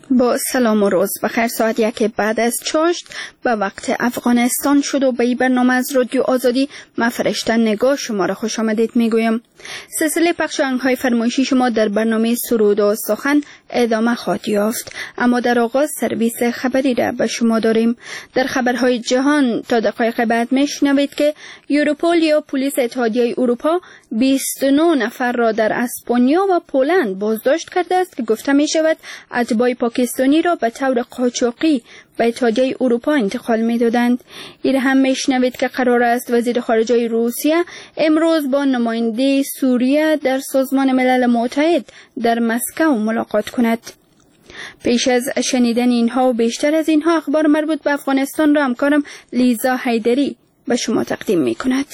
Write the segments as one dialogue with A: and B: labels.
A: با سلام و روز بخیر. ساعت 1 بعد از چاشت به وقت افغانستان شد و به این برنامه از رادیو آزادی من فرشته نگاه شما را خوش آمدید میگویم. سلسله پخش آهنگ‌های فرمایشی شما در برنامه سرود و سخن ادامه خواهد یافت، اما در آغاز سرویس خبری را به شما داریم. در خبرهای جهان تا دقایق بعد میشنوید که یوروپول یا پلیس اتحادیه اروپا 29 نفر را در اسپانیا و پولند بازداشت کرده است که گفته می شود اتباع پاکستانی را به طور قاچاقی به اتحادیه اروپا انتقال می دادند. این هم می شنوید که قرار است وزیر خارجه روسیه امروز با نماینده سوریه در سازمان ملل متحد در مسکو ملاقات کند. پیش از شنیدن اینها و بیشتر از اینها اخبار مربوط به افغانستان را همکارم لیزا حیدری به شما تقدیم می کند.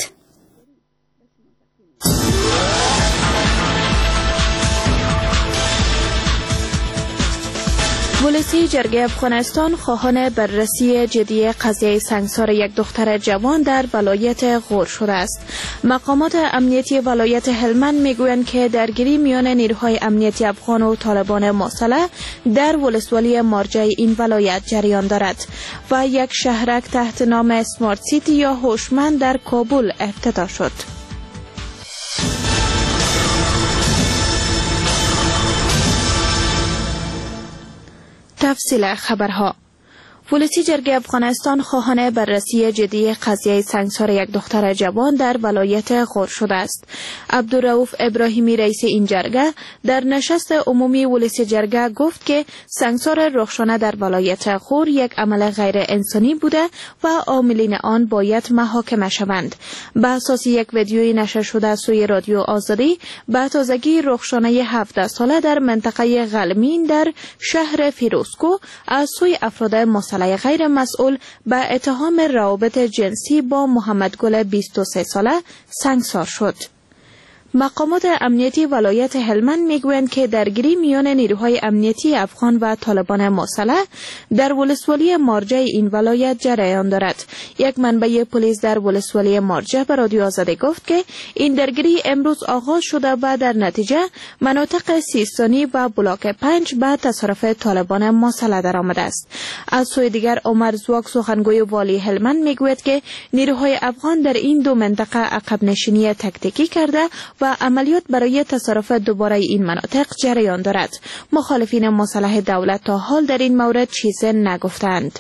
B: ولسی جرگه افغانستان خواهان بررسی جدی قضیه سنگسار یک دختر جوان در ولایت غور شده است. مقامات امنیتی ولایت هلمند میگویند که درگیری میان نیروهای امنیتی افغان و طالبان مسلح در ولسوالی مارجه این ولایت جریان دارد و یک شهرک تحت نام اسمارت سیتی یا هوشمند در کابل افتتاح شد. تفصیل خبرها. ولسی جرگه افغانستان خواهان بررسی جدی قضیه سنگسار یک دختر جوان در ولایت غور شده است. عبدالرؤوف ابراهیمی رئیس این جرگه در نشست عمومی ولسی جرگه گفت که سنگسار رخشانه در ولایت غور یک عمل غیر انسانی بوده و عاملین آن باید محاکمه شوند. به اساس یک ویدیوی نشر شده از سوی رادیو آزادی، به تازگی رخشانه 17 ساله در منطقه غلمین در شهر فیروزکو از سوی افراد مسلح غیر مسئول به اتهام روابط جنسی با محمد گل 23 ساله سنگسار شد. مقامات امنیتی ولایت هلمند میگویند که درگیری میان نیروهای امنیتی افغان و طالبان مسلح در ولسوالی مارجه این ولایت جریان دارد. یک منبع پلیس در ولسوالی مارجه به رادیو آزادی گفت که این درگیری امروز آغاز شده و در نتیجه مناطق سیستانی و بلاک 5 به تصرف طالبان مسلح درآمده است. از سوی دیگر عمر زواک سخنگوی والی هلمند میگوید که نیروهای افغان در این دو منطقه عقب نشینی تکتیکی کرده و عملیات برای تصرف دوباره این مناطق جریان دارد. مخالفین مسلح دولت تا حال در این مورد چیزی نگفتند.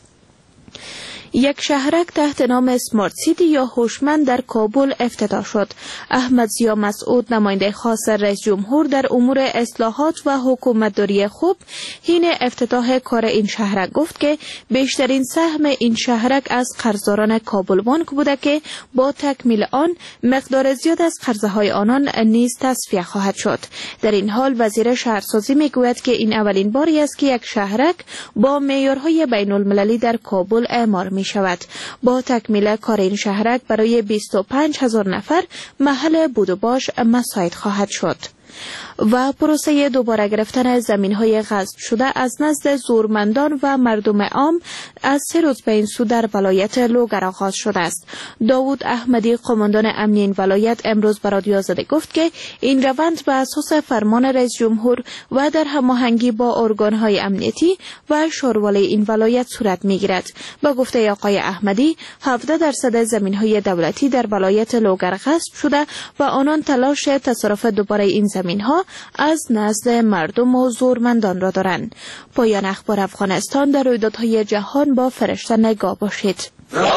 B: یک شهرک تحت نام اسمارت سیتی یا هوشمند در کابل افتتاح شد. احمد ضیا مسعود نماینده خاص رئیس جمهور در امور اصلاحات و حکومتداری خوب حین افتتاح کار این شهرک گفت که بیشترین سهم این شهرک از قرضداران کابل بانک بوده که با تکمیل آن مقدار زیاد از قرضه های آنان نیز تصفیه خواهد شد. در این حال وزیر شهرسازی میگوید که این اولین باری است که یک شهرک با معیارهای بین المللی در کابل اعمار می شود. با تکمیل کار این شهرک برای 25,000 نفر محل بود و باش مساعد خواهد شد. و پروسه دوباره گرفتن زمین‌های غصب شده از نزد زورمندان و مردم عام از 3 روز به این سو در ولایت لوگر آغاز شده است. داوود احمدی قماندان امنی این ولایت امروز به رادیو آزادی گفت که این روند به اساس فرمان رئیس جمهور و در هماهنگی با ارگان‌های امنیتی و شورای این ولایت صورت می‌گیرد. با گفته آقای احمدی 17% زمین‌های دولتی در ولایت لوگر غصب شده و آنان تلاش تصرف دوباره این زمین‌ها از نزد مردم و زورمندان را دارند. پایان اخبار افغانستان. در رویدادهای جهان با فرشته نگاه باشید.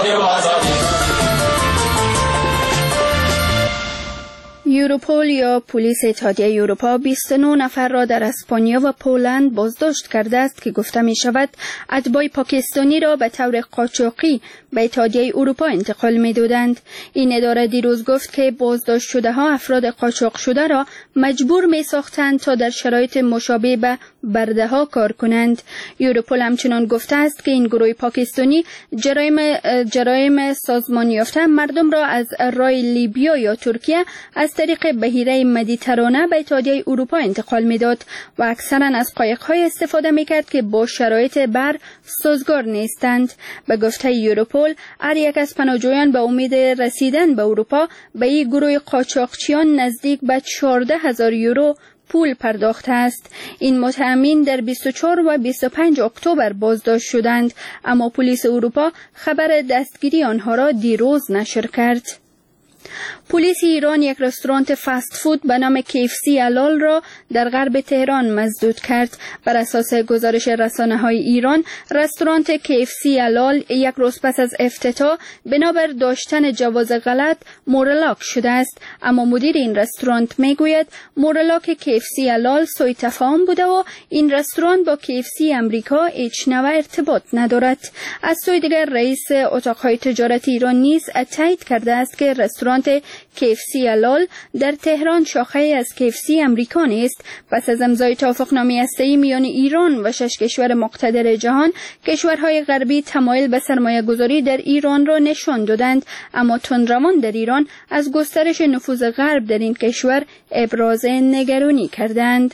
A: یوروپول یا پلیس اتحادیه اروپا 29 نفر را در اسپانیا و پولند بازداشت کرده است که گفته می شود اتباع پاکستانی را به طور قاچاقی به اتحادیه اروپا انتقال می دادند. این اداره دیروز گفت که بازداشت شده ها افراد قاچاق شده را مجبور می ساختند تا در شرایط مشابه به برده ها کار کنند. یوروپول همچنان گفته است که این گروه پاکستانی جرایم سازمانی یافته مردم را از راه لیبیا یا ترکیه از طریق بحیره مدیترانه به اتحادیه اروپا انتقال میداد و اکثرا از قایق‌های استفاده میکرد که با شرایط بر سازگار نیستند. به گفته یوروپول هر یک از پناهجویان به امید رسیدن به اروپا به این گروه قاچاقچیان نزدیک به 14,000 یورو پول پرداخته است. این متهمین در 24 و 25 اکتبر بازداشت شدند، اما پلیس اروپا خبر دستگیری آنها را دیروز نشر کرد. پلیس ایران یک رستوران فست فود به نام KFC الال را در غرب تهران مسدود کرد. بر اساس گزارش رسانه‌های ایران، رستوران KFC الال یک روز پس از افتتاح بنابر داشتن جواز غلط مورلاک شده است، اما مدیر این رستوران میگوید مورلاک KFC الال سوء تفاهم بوده و این رستوران با KFC امریکا هیچ نوع ارتباط ندارد. از سوی دیگر رئیس اتاقهای تجارت ایران نیز تایید کرده است که رستوران KFC الال در تهران شاخه از KFC امریکا نیست. پس از امضای توافقنامه هسته‌ای میان ایران و 6 کشور مقتدر جهان، کشورهای غربی تمایل به سرمایه گذاری در ایران را نشان دادند، اما تندروان در ایران از گسترش نفوذ غرب در این کشور ابراز نگرانی کردند.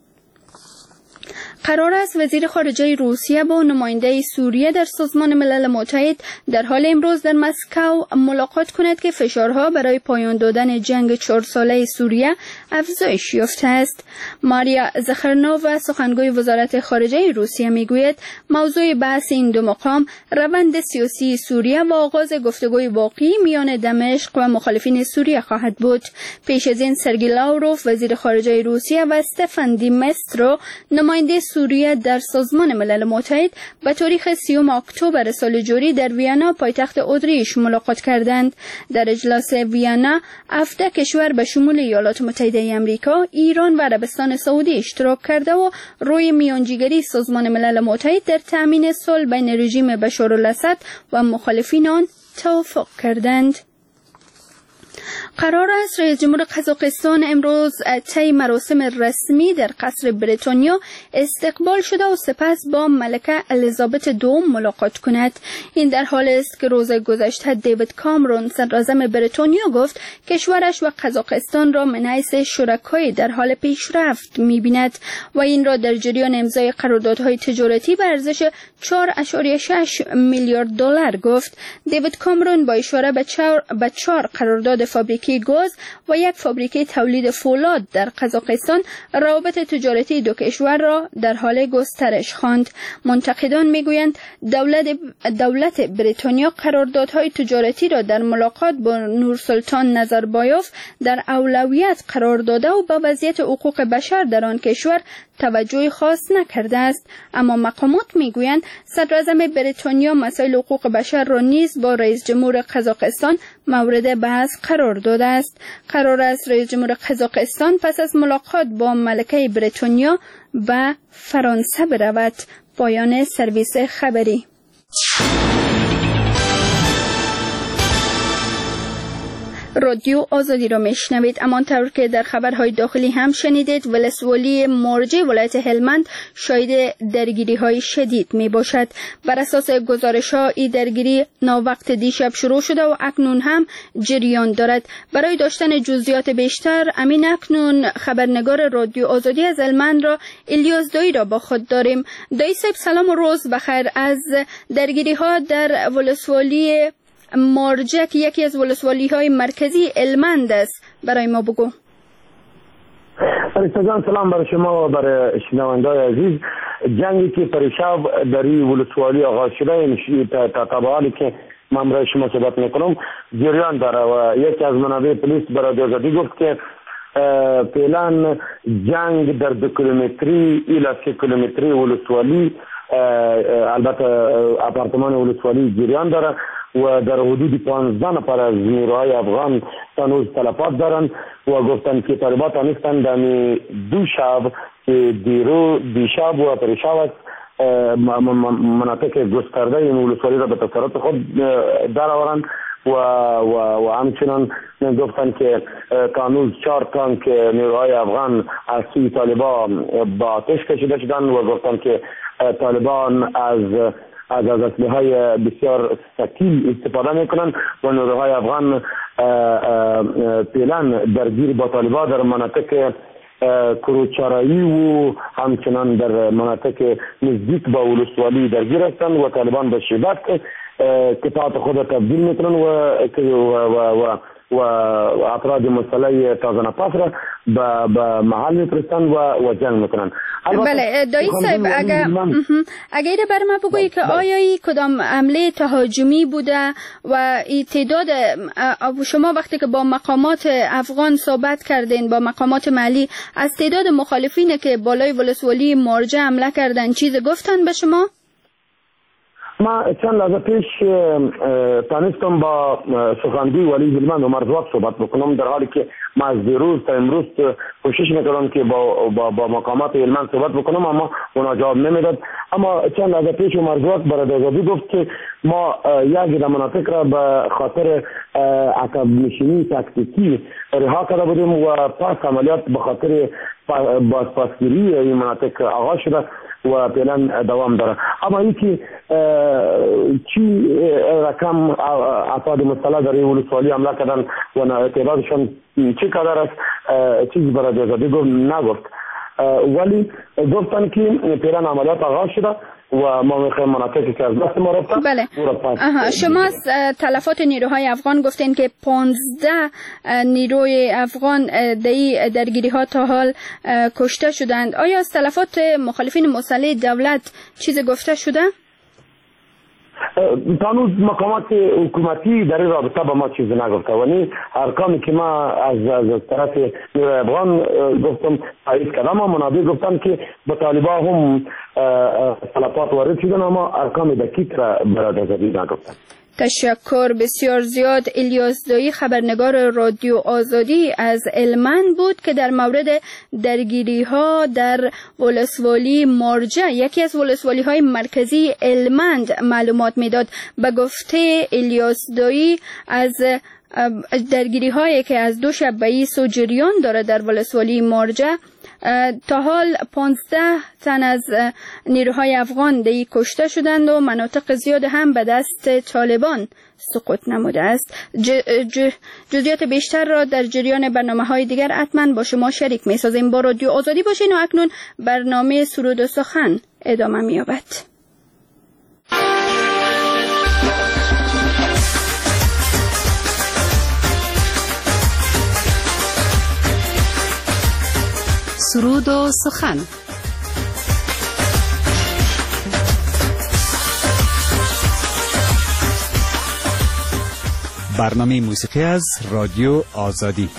A: قرار است وزیر خارجه روسیه با نماینده سوریه در سازمان ملل متحد در حال امروز در مسکو ملاقات کند که فشارها برای پایان دادن جنگ 4 ساله سوریه افزایش یافته است. ماریا زخرنووا سخنگوی وزارت خارجه روسیه میگوید موضوع بحث این دو مقام روند سیاسی سوریه و آغاز گفتگوی واقعی میان دمشق و مخالفین سوریه خواهد بود. پیش از این سرگئی لاوروف وزیر خارجه روسیه و استفان دی مسترو نماینده سوریه در سازمان ملل متحد به تاریخ 30 اکتبر سال جاری در وینا پایتخت اتریش ملاقات کردند. در اجلاس وینا 17 کشور به شمول ایالات متحده آمریکا، ایران و عربستان سعودی اشتراک کرده و روی میانجیگری سازمان ملل متحد در تامین صلح بین رژیم بشارالاسد و مخالفین آن توافق کردند. قرار است رئیس جمهور قزاقستان امروز طی مراسم رسمی در قصر بریتانیا استقبال شده و سپس با ملکه الیزابت دوم ملاقات کند. این در حالی است که روز گذشته دیوید کامرون صدراعظم بریتانیا گفت کشورش و قزاقستان را من حیث شرکای در حال پیشرفت می‌بیند و این را در جریان امضای قراردادهای تجارتی به ارزش 4.6 میلیارد دلار گفت. دیوید کامرون با اشاره به 4 قرارداد فابریکه گاز و یک فابریکه تولید فولاد در قزاقستان روابط تجارتی دو کشور را در حال گسترش خواند. منتقدان میگویند دولت بریتانیا قراردادهای تجارتی را در ملاقات با نورسلطان نظربایوف در اولویت قرار داده و به وضعیت حقوق بشر در آن کشور توجه خاص نکرده است، اما مقامات میگویند صدراعظم بریتانیا مسائل حقوق بشر را نیز با رئیس جمهور قزاقستان مورد بحث قرار داده است. قرار است رئیس جمهور قزاقستان پس از ملاقات با ملکه بریتانیا به فرانسه برود. پایان سرویس خبری. رادیو آزادی را میشنوید. همانطور که در خبرهای داخلی هم شنیدید، ولسوالی مارجه ولایت هلمند شاهد درگیری های شدید می باشد. بر اساس گزارش ها این درگیری ناوقت دیشب شروع شده و اکنون هم جریان دارد. برای داشتن جزئیات بیشتر امین اکنون خبرنگار رادیو آزادی از هلمند را الیاس دایی را با خود داریم. دایی صاحب سلام و روز بخیر. از درگیری ها در ولسوالی مارجه که یکی از ولسوالی های مرکزی هلمند است برای ما بگو.
C: فرشته سلام برای شما و برای شنونده‌های عزیز. جنگی که پریشب در این ولسوالی آغاز شده تا به حالی که من برای شما صحبت میکنم جریان داره و یکی از منابع پلیس برای آزادی گفت که فعلا جنگ در 2 کیلومتری الی 3 کیلومتری ولسوالی البته آپارتمان ولسوالی جریان داره و در حدود 15 نفر از نیروهای افغان هنوز تلفات دارند و گفتند که طالبان تانستند در 2 شب که دیشب و پریشب مناطق گسترده این ولسوالی را به تصرف خود درآورند و همچنان گفتند که هنوز 4 تانک نیروهای افغان از سوی طالبان با آتش کشیده شدند و گفتند که طالبان از اسلحه‌های بسیار ثقیل استفاده میکنند و نیروهای افغان فعلا درگیر با طالبان در مناطق کروچارایی و همچنان در مناطق نزدیک با ولسوالی درگیر هستند و طالبان به شدت قطعات خود تبدیل میکنند و و افراد مسلح تازه نفس را به محل میفرستن و جنگ میکنن.
A: بله دایی صاحب اگر بر ما بگویی که آیا ای کدام عمله تهاجمی بوده و ای تعداد شما وقتی که با مقامات افغان صحبت کردین با مقامات محلی از تعداد مخالفین که بالای ولسوالی مارجه حمله کردن چیز گفتن به شما؟
C: ما چند لحظه پیش تانستم با سخنگوی ولی هلمند عمر زواق صحبت بکنم، در حالی که ما از دیروز تا امروز کوشش میکردم که با مقامات هلمند صحبت بکنم اما اونا جواب نمیداد. اما چند لحظه پیش عمر زواق برادرزادی گفت که ما یک مناطق را به خاطر عقب نشینی تاکتیکی رها کرده بودیم و پس عملیات به خاطر بازپسگیری این مناطق آغاز شده و فعلا دوام داره. اما اینکه چی رقم افراد مسلح در این ولسوالی حمله کردن و تعدادشان چه قدر است چیزی برای آزادی گفت نگفت، ولی گفتن که فعلا عملیات آغاز شده و ما میخوایم مناطقی که از دست ما رفتن.
A: بله. شما از تلفات نیروهای افغان گفتین که 15 نیروی افغان درگیری ها تا حال کشته شدند. آیا از تلفات مخالفین مسلح دولت چیز گفته شده؟
C: تانوز مقامات حکومتی در این رابطه به ما چیزی نگفته و نی ارقامی که ما از طرف نیروی افغان گفتم تایید کردم و منابع گفتن که به طالبان هم تلفات وارد شدن اما ارقام دقیق را برادرزادی نگفتن.
A: تشکر بسیار زیاد. الیاس دایی خبرنگار رادیو آزادی از هلمند بود که در مورد درگیری ها در ولسوالی مارجه یکی از ولسوالی های مرکزی هلمند معلومات میداد. به گفته الیاس دایی از درگیری هایی که از دو شب بیس و جریان داره در ولسوالی مارجه تا حال 15 تن از نیروهای افغان دی کشته شدند و مناطق زیاد هم به دست طالبان سقوط نموده است. جزئیات بیشتر را در جریان برنامه‌های دیگر حتما با شما شریک می‌سازیم. با رادیو آزادی باشین و اکنون برنامه سرود و سخن ادامه می‌یابد.
D: سرود و سخن. برنامه موسیقی از رادیو آزادی.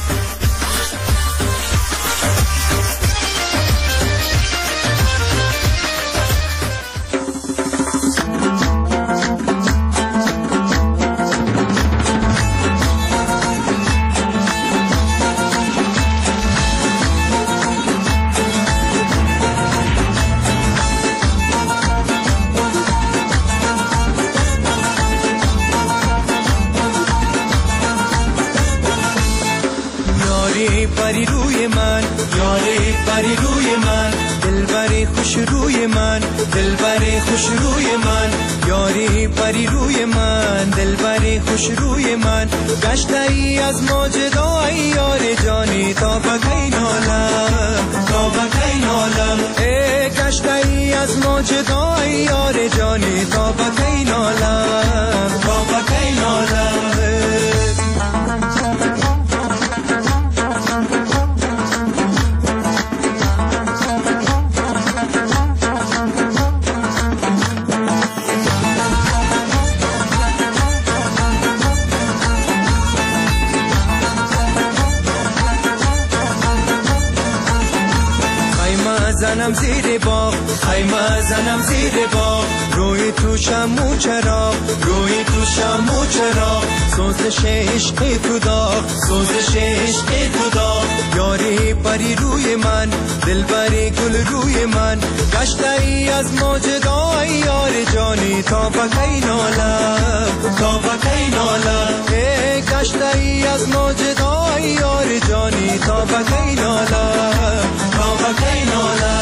E: پری روی من، یاری پری روی من، دلبری خوش روی من، دلبری خوش روی من، یاری پری روی من، دلبری خوش روی من، گشته ای از ماجدای یار جانی تا بکی نالم، تا بکی نالم، ای گشته ای از ماجدای یار جانی تا بکی نالم، تا بکی نالم. زنم زیر باغ، خیمه زنم زیر باغ، روی تو شمو چراغ، روی تو شمو چراغ، سوزش عشق تو داغ، سوزش عشق تو داغ، یاری پری روی من، دلبری گل روی من، گشته ای از موجدای یار جانی تا بکی نالم، تا بکی نالم، ای گشته ای از موجدای یار جانی تا بکی نالم، تا بکی نالم.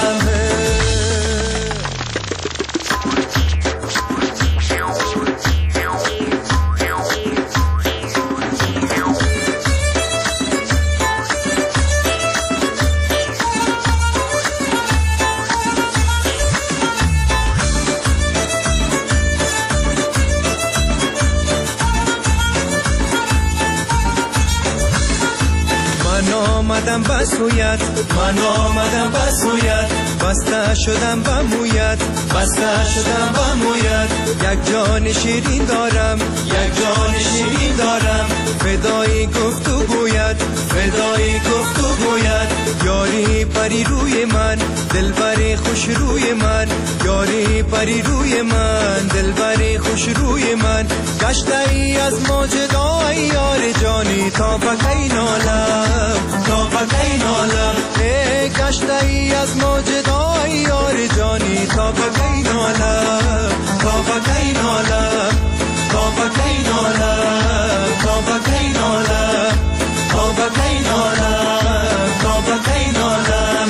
E: آمدم بسویت، من آمدم بسویت، بسته شدم بمویت، بسته شدم بمویت. یک جان شیرین دارم، یک جان شیرین دارم، فدای گفتگویت، فدای گفتگویت. یاری پری روی من، دلبر خوش روی من، یاری پری روی من، دلبر خوش روی من. گشته ای از موجدای یار جانی، تا پکی نالم، تا پکی نالم. گشته ای از موجدای یار جانی، تا پکی نالم، تا پکی نالم، تا پکی نالم، تا پکی نالم، تا پکی نالم، تا پکی نالم.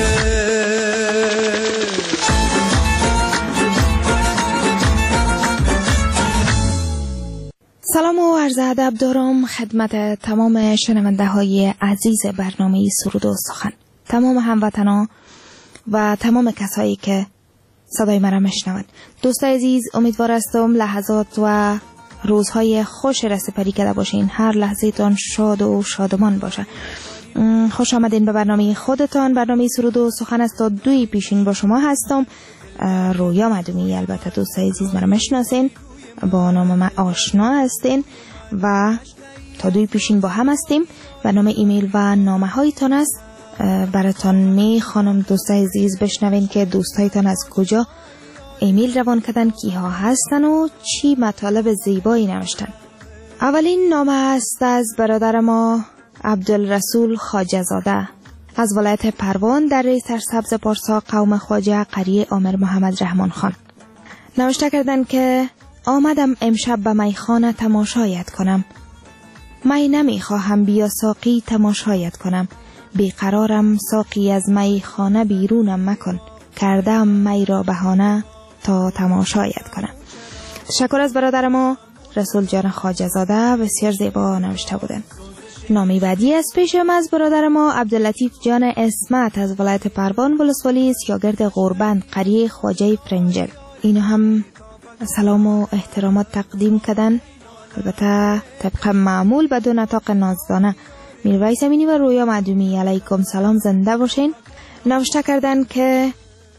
B: سلام و عرض ادب دارم خدمت تمام شنونده های عزیز برنامه سرود و سخن، تمام هموطنان و تمام کسایی که صدای مرا میشنوند. دوستای عزیز، امیدوار هستم لحظات و روزهای خوش را سپری کرده باشین، هر لحظه تان شاد و شادمان باشه. خوش آمدین به برنامه خودتان. برنامه سرود و سخن است تا 2 پیشین با شما هستم. رویا مدومی، البته دوستای عزیز مرا میشناسین، با نام من آشنا هستین و تا 2 پیشین با هم هستیم. برنامه ایمیل و نامه هایتان است، براتان میخوانم دوستای عزیز بشنوین که دوستایتان از کجا ایمیل روان کردن، کیها هستن و چی مطالب زیبایی نوشتن. اولین نامه است از برادر ما عبدالرسول خواجه زاده از ولایت پروان در ری سرسبز پارسا، قوم خواجه، قریه آمر محمد رحمان خان. نوشته کردن که آمدم امشب به میخانه تماشایت کنم. می نمیخواهم بیا ساقی تماشایت کنم. بیقرارم ساقی از میخانه بیرونم مکن. کردم می را بهانه تا تماشایت کنم. تشکر از برادر ما رسول جان خواجه زاده، بسیار زیبا نوشته بودن. نامی بعدی از پیشم از برادر ما عبداللطیف جان اسمت از ولایت پروان، ولسوالی سیاگرد غوربند، قریه خواجه فرنجل. اینو هم سلام و احترامات تقدیم کردن، البته طبق معمول بدون نطاق نازدانه. میرویس امینی و رویا مدومی علیکم سلام، زنده باشین. نوشته کردن که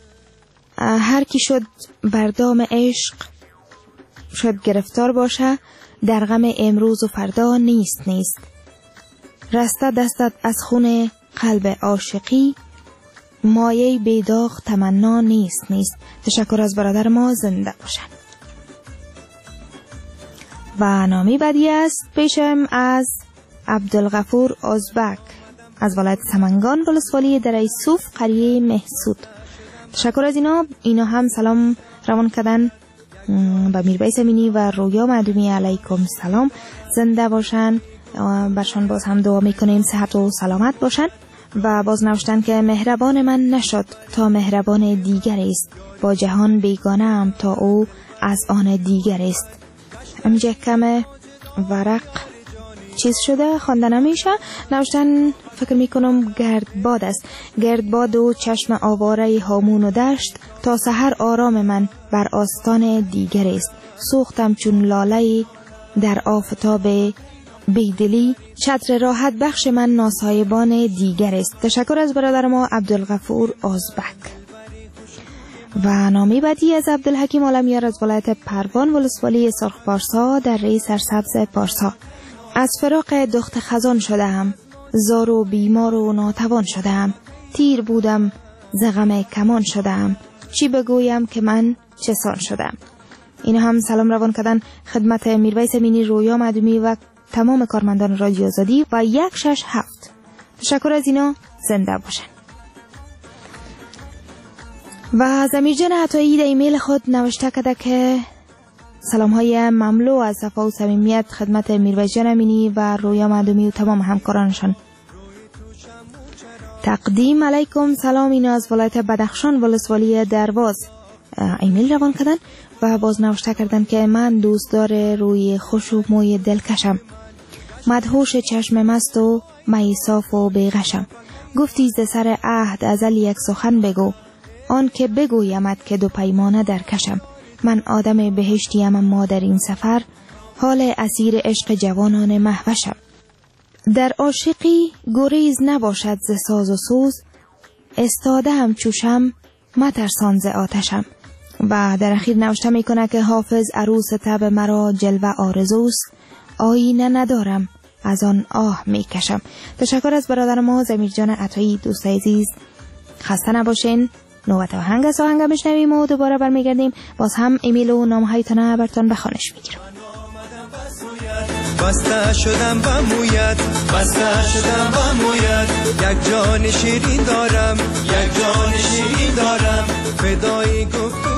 B: هر کی شد بردام عشق شد گرفتار باشه، در غم امروز و فردا نیست. رسته دستت از خون قلب عاشقی، مایه بیداغ تمنا نیست. تشکر از برادر ما، زنده باشن. و نامی بعدی است پیشم از عبدالغفور ازبک از ولایت سمنگان، ولسوالی دره صوف، قریه محسود. تشکر از اینا هم سلام روان کردن به میرویس امینی و رویا مدومی علیکم سلام، زنده باشن. برشان باز هم دعا میکنیم صحت و سلامت باشن. و باز نوشتن که مهربان من نشد تا مهربان دیگر است، با جهان بیگانه ام تا او از آن دیگر است. همینجا کم ورق چیز شده خوانده نمیشه. نوشتن فکر میکنم گردباد است. گردباد و چشم آواره هامون و دشت، تا سحر آرام من بر آستان دیگر است. سوختم چون لاله در آفتاب بیدلی، چتر راحت بخش من ناسایبان دیگر است. تشکر از برادر ما عبدالغفور ازبک. و نامی بعدی از عبدالحکیم عالمیار از ولایت پروان، ولسوالی سرخ پارسا در ری سرسبز پارسا. از فراق دخت خزان شدم، زار و بیمار و ناتوان شدم. تیر بودم ز غم کمان شدم، چی بگویم که من چه سان شدم. این هم سلام روان کردن خدمت میرویس امینی، رویا مدومی و تمام کارمندان رادیو آزادی و 167. تشکر از اینا، زنده باشن. و زمیرجان عطایی در ایمیل خود نوشته کرده که سلام های مملو از صفا و صمیمیت خدمت میرویس جان امینی و رویا مدومی و تمام همکارانشان تقدیم. علیکم سلام. اینا از ولایت بدخشان، ولسوالی درواز ایمیل روان کردن و باز نوشته کردن که من دوستدار روی خوش و موی دلکشم، مدهوش چشم مست و می صاف و بیغشم. گفتی ز سر عهد ازل یک سخن بگو، آن که بگویمت که 2 پیمانه در کشم. من آدم بهشتیم اما در این سفر، حال اسیر عشق جوانان مهوشم. در عاشقی گریز نباشد ز ساز و سوز، استاده هم چوشم مترسان ز آتشم. و در اخیر نوشته میکنه که حافظ عروس طب مرا جلوه آرزوست، آینه ندارم از آن آه میکشم. تشکر از برادر ما ضمیر جان عطایی. دوست عزیز خسته نباشین. نوبت آهنگ است، آهنگ بشنویم و دوباره برمیگردیم. باز هم ایمیل و نامهایتان براتون به خوانش میگیرم.
E: بسته شدم به مویت، بسته شدم به مویت، یک جان شیرین دارم، یک جان شیرین دارم، فدای گفتگو.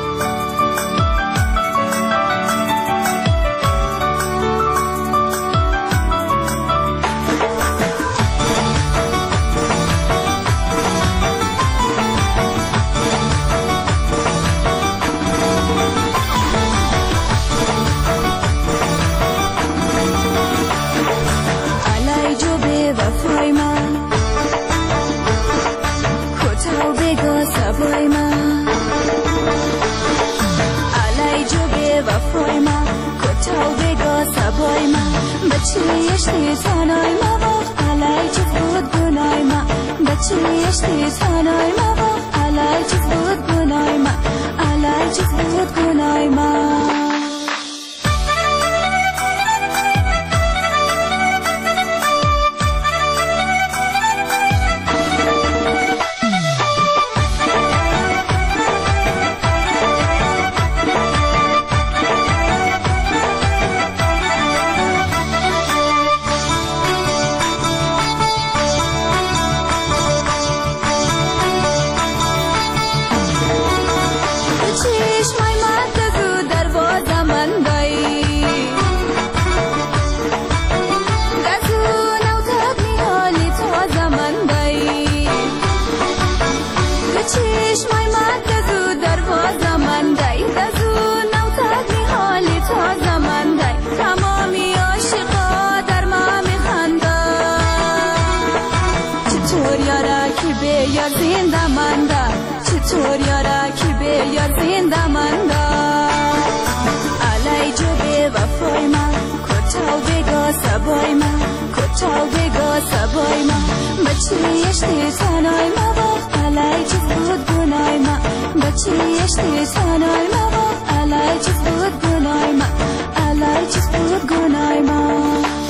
F: بچه‌یشتی تنای مباق علای چیز بود گنای ما، بچه‌یشتی تنای مباق علای چیز بود گنای ما، علای چیز بود گنای ما. بچه‌یشتی تنای مباق علای چیز بود گنای ما، بچه‌یشتی تنای مباق علای چیز بود گنای ما، علای چیز بود گنای ما.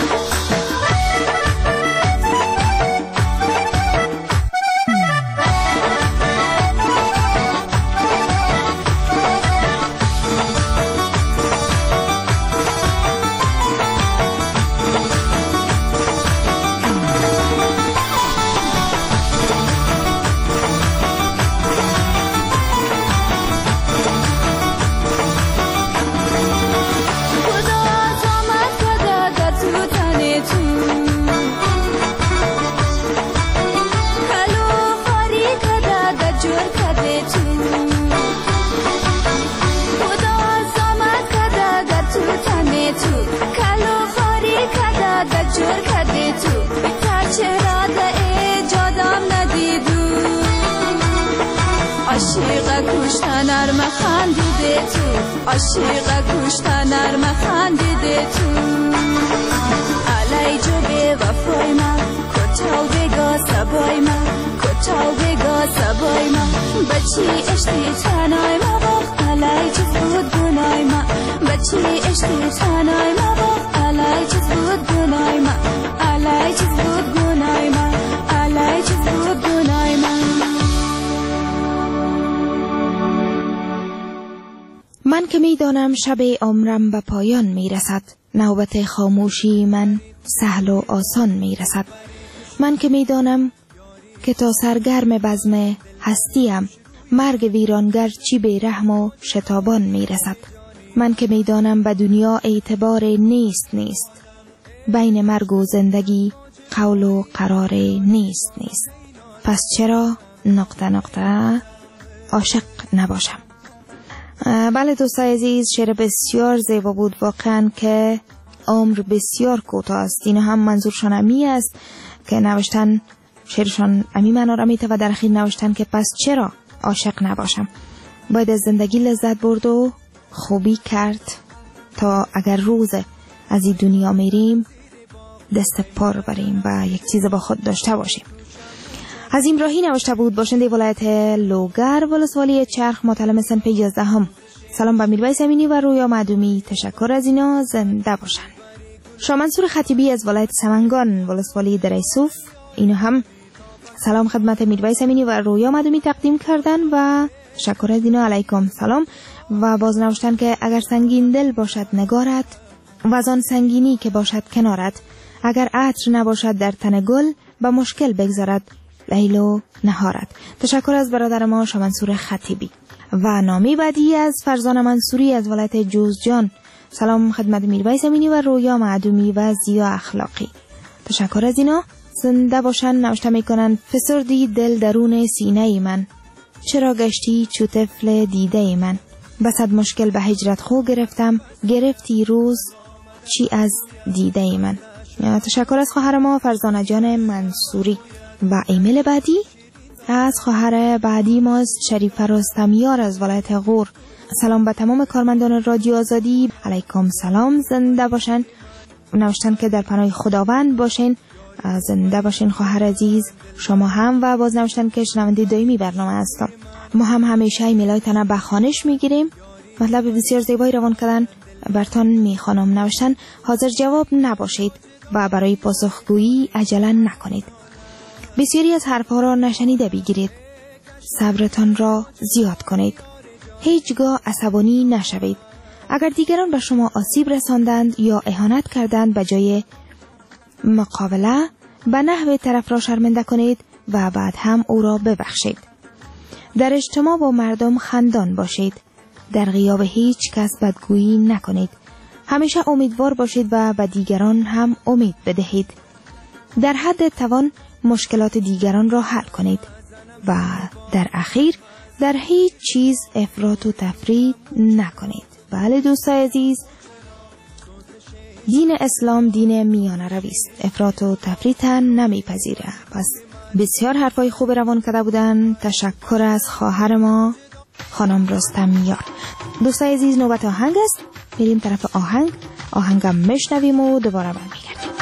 F: عاشق کشتن نرم خندیده تو، علی جو به وفای من کتاو بگا سبای من، کتاو بگا سبای من، بچی اشتی تنای مباق علی چیز بود گنای من، بچی اشتی تنای مباق علی چیز بود گنای من، علی چیز بود گنای من، علی چیز بود گنای من.
B: من که می دانم شب عمرم به پایان می رسد، نوبت خاموشی من سهل و آسان می رسد. من که می دانم که تا سرگرم بزم هستیم، مرگ ویرانگر چی به رحم و شتابان می رسد. من که می دانم به دنیا اعتبار نیست، بین مرگ و زندگی قول و قرار نیست. پس چرا نقطه عاشق نباشم؟ بله دوستای عزیز، شعر بسیار زیبا بود واقعا که عمر بسیار کوتاه است. این هم منظورشان امی است که نوشتن شعرشان امی معنا را میته و در اخیر نوشتن که پس چرا عاشق نباشم. باید از زندگی لذت برد و خوبی کرد تا اگر روز از این دنیا میریم
G: دست پار بریم و یک چیز با خود داشته باشیم. از امراهی نوشته بود باشنده ولایت لوگر ولسوالی چرخ مطلع سنپ 11 هم. سلام به میرویس امینی و رویا معدومی، تشکر از اینا، زنده باشن. شاه منصور خطیبی از ولایت سمنگان ولسوالی دره یوسف اینو هم سلام خدمت میرویس امینی و رویا معدومی تقدیم کردن و تشکر از اینا، علیکم سلام. و باز نوشتن که اگر سنگین دل باشد نگارت و از آن سنگینی که باشد کنارت، اگر عطر نباشد در تن گل به مشکل بگذارد لیل و نهارت. تشکر از برادر ما شاه منصور خطیبی. و نامی بعدی از فرزان منصوری از ولایت جوزجان، سلام خدمت میرویس امینی و رویا معدومی و زیا اخلاقی، تشکر از اینا، زنده باشن. نوشته میکنن فسردی دل درون سینه من، چرا گشتی چو طفل دیده من، بسد مشکل به هجرت خو گرفتم، گرفتی روز چی از دیده من. تشکر از خواهر ما فرزانه جان منصوری. و ایمیل بعدی از خواهر بعدی ما از شریفه رستمیار از ولایت غور، سلام به تمام کارمندان رادیو آزادی، علیکم سلام، زنده باشن. نوشتن که در پناه خداوند باشین، زنده باشین خواهر عزیز شما هم. و باز نوشتن که شنونده دائمی برنامه هستم. ما هم همیشه ایمیلایتان به خوانش میگیریم، مطلب بسیار زیبایی روان کردن برتان میخوانم. نوشتن حاضر جواب نباشید و برای پاسخگویی عجله نکنید، بسیاری از حرفها را نشنیده بگیرید، صبرتان را زیاد کنید، هیچگاه عصبانی نشوید. اگر دیگران به شما آسیب رساندند یا اهانت کردند، به جای مقابله به نحو طرف را شرمنده کنید و بعد هم او را ببخشید. در اجتماع با مردم خندان باشید، در غیاب هیچ کس بدگویی نکنید، همیشه امیدوار باشید و به دیگران هم امید بدهید. در حد توان مشکلات دیگران را حل کنید و در اخیر در هیچ چیز افراط و تفرید نکنید. بله دوستای عزیز، دین اسلام دین میانه روی است، افراط و تفرید نمیپذیره. پس بسیار حرفای خوب روان کرده بودن. تشکر از خواهر ما خانم رستمیار. دوستای عزیز، نوبت آهنگ است، میریم طرف آهنگم میشنویم و دوباره برمیگردیم.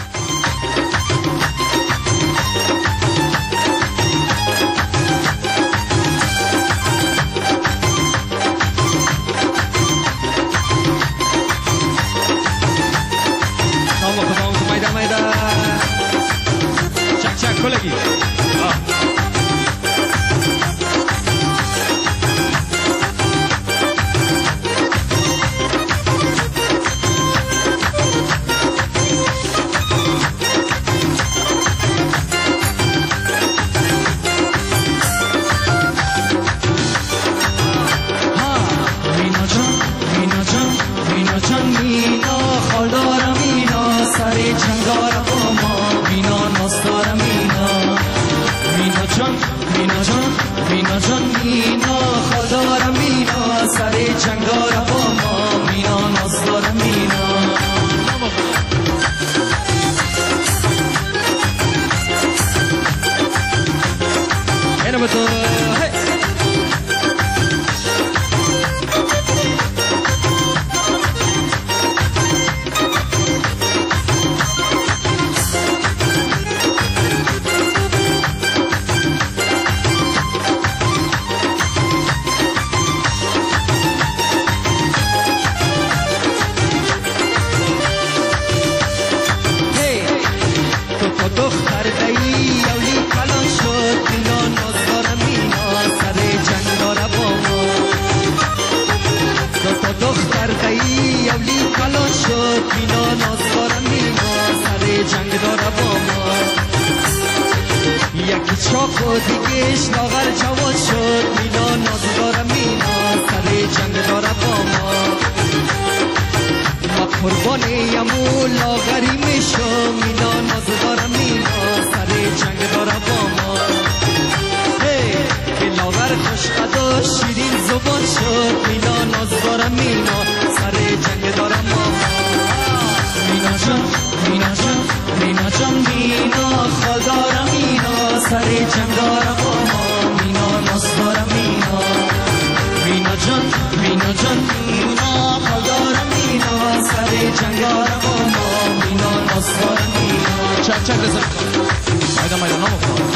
E: جنگارم مینا، مینا ناز دارم مینا.
H: چک رزرو مایدا مایدا نامو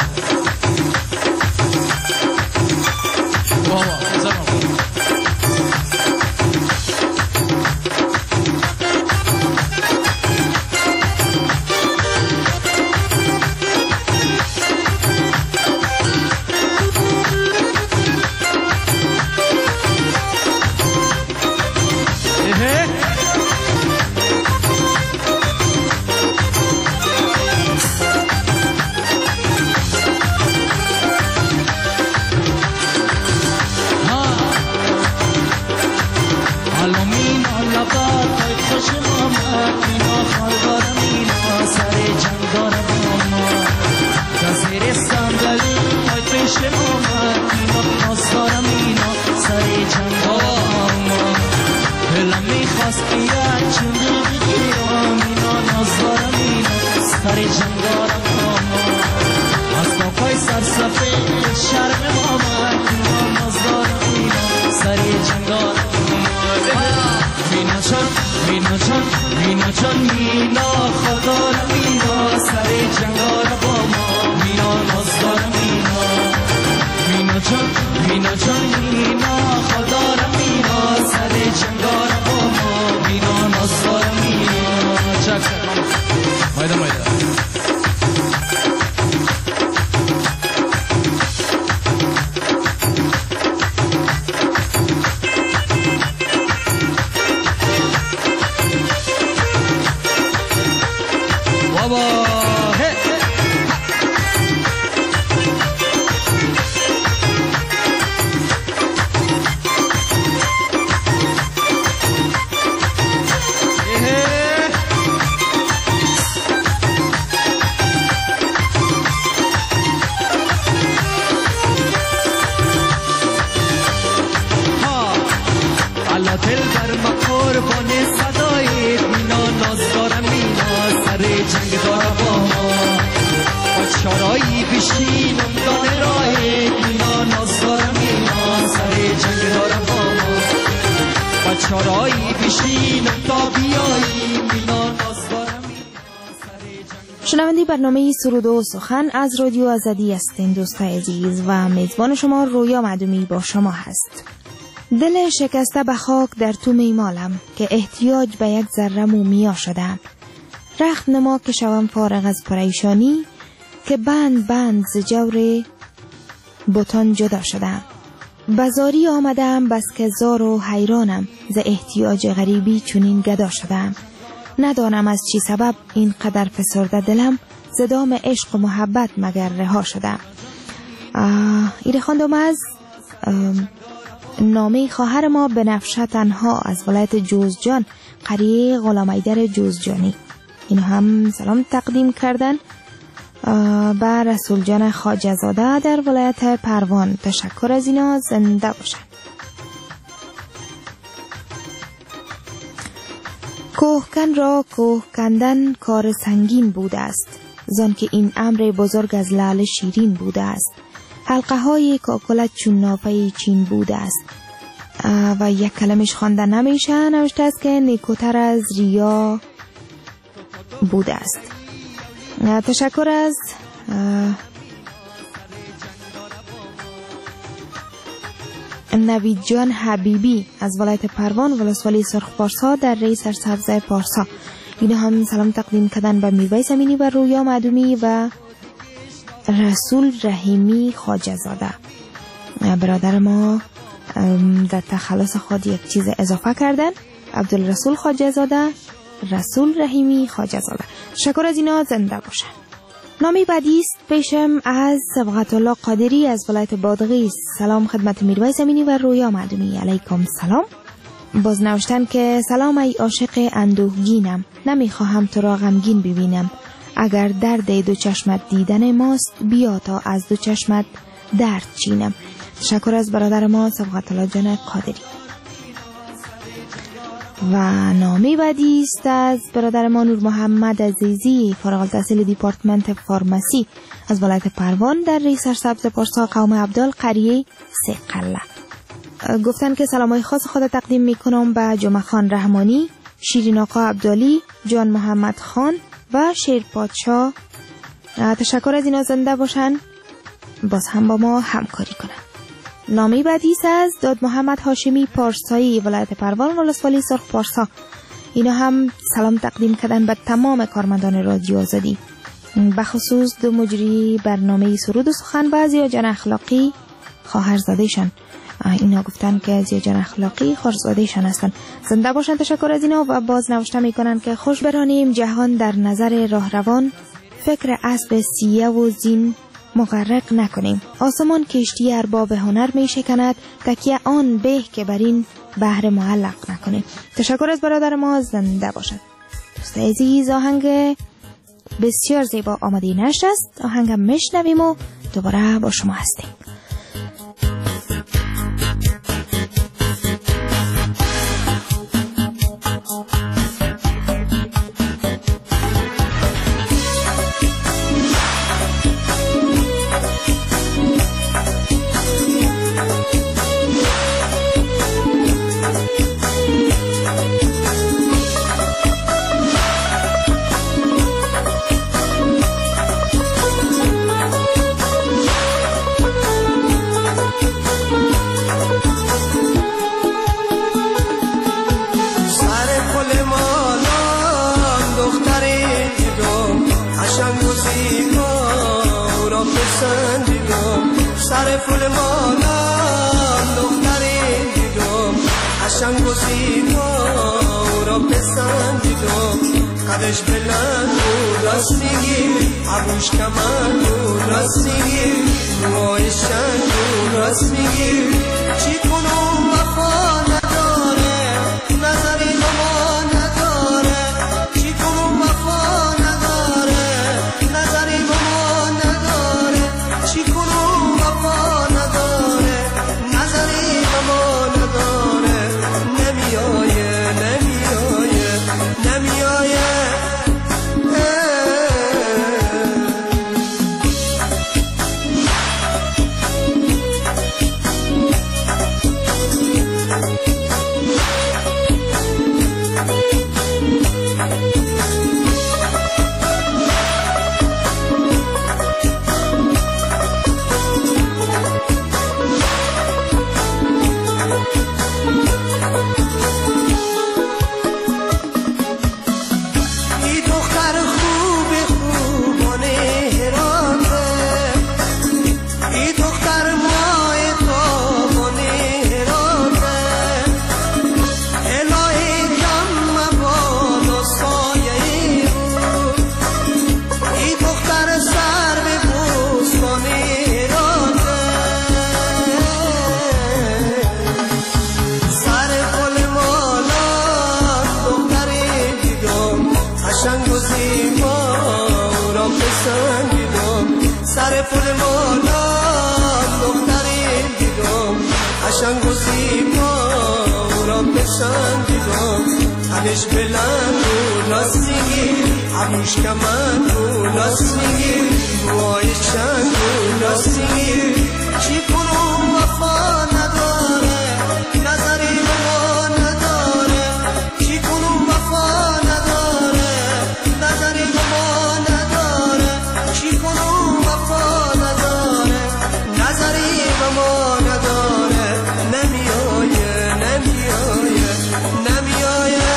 H: واه رزرو
G: شنونده برنامه سرود و سخن از رادیو آزادی هستین دوستای عزیز و میزبان شما رویا معدومی با شما هست. دل شکسته به خاک در تو میمالم که احتیاج به یک ذره مومیا شدم. رخت نما که شوم فارغ از پریشانی که بند بند ز جور بتان جدا شدم. بازاری آمدم بس که زار و حیرانم ز احتیاج غریبی چونین گدا شدم. ندانم از چی سبب این قدر فسرده دلم ز دام عشق و محبت مگر رها شدم. ایره خواندم از نامه خواهر ما بنفشه تنها از ولایت جوزجان قریه غلام حیدر جوزجانی. اینو هم سلام تقدیم کردن به رسول جان خواجه زاده در ولایت پروان. تشکر از اینا، زنده باشن. کوهکن را کوه کندن کار سنگین بوده است، زان که این امر بزرگ از لعل شیرین بوده است. حلقه های کاکلت چون نافه چین بوده است. و یک کلمش خوانده نمیشه، نوشته است که نیکوتر از ریا بوده است. تشکر از نوید جان حبیبی از ولایت پروان ولسوالی سرخ پارسا در ری سرسبز پارسا. اینو هم سلام تقدیم کردن به میربایس امینی و رویا معدومی و رسول رحیمی خواجه زاده. برادر ما در تخلص خود یک چیز اضافه کردن، عبدالرسول خواجه زاده، رسول رحیمی خواجه زاده. تشکر از اینا، زنده باشن. نامی بعدی است پیشم از صبغت الله قادری از ولایت بادغیس. سلام خدمت میربایس امینی و رویا معدومی. علیکم سلام. باز نوشتن که سلام ای عاشق اندوهگینم، نمیخواهم تو را غمگین ببینم. اگر درد دو چشمت دیدن ماست، بیا تا از دو چشمت درد چینم. تشکر از برادر ما صبغت الله جان قادری. و نامی بعدی است از برادر ما نور محمد عزیزی فارغ التحصیل دیپارتمنت فارماسی از ولایت پروان در ری سرسبز پارسا قوم عبدال قریه سقله. گفتن که سلامای خاص خود تقدیم میکنم به جمعه خان رحمانی، شیرین آقا عبدالی، جان محمد خان و شیر پادشاه تشکر از اینا زنده باشن، باز هم با ما همکاری کنن. نامی بعدی از داد محمد هاشمی پارسایی ولایت پروان ولسوالی سرخ پارسا. اینا هم سلام تقدیم کردن به تمام کارمندان رادیو آزادی، بخصوص دو مجری برنامه سرود و سخن و زیا جان اخلاقی خواهرزادهشان. اینا گفتن که زیا جان اخلاقی خواهرزادهشان هستن. زنده باشن. تشکر از اینا. و باز نوشته میکنن که خوش برانیم جهان در نظر راهروان، فکر اسب سیه و زین مغرق نکنیم. آسمان کشتی ارباب هنر می شکند، تکیه آن به که بر این بحر معلق نکنیم. تشکر از برادر ما. زنده باشد. دوست عزیز، آهنگ بسیار زیبا آماده نشر است. آهنگ میشنویم و دوباره با شما هستیم.
E: سر پل مالم دختری دیدم، قشنگ و زیبا را پسندیدم. قدش بلند و راست میگی، ابروش کمند و راست میگی، موهایش چند و راست میگی. چی کنم وفا نداره، نظری به ما نداره. چی کنم وفا نداره، نظری به ما نداره. چی کنم وفا نداره، نظری به ما نداره. نمیآیه نمیآیه نمیآیه. سر پل مالم دختری دیدم، قشنگ و زیبا را پسندیدم. قدش بلند و راست میگی، ابروش کمند و راست میگی، موهایش چند و راست میگی. چی کنم وفا نداره، نظری به ما نداره. چی کنم وفا نداره، نظری به ما نداره. چی کنم وفا نداره، نظری به ما نداره. نمیآیه نمیآیه نمیآیه.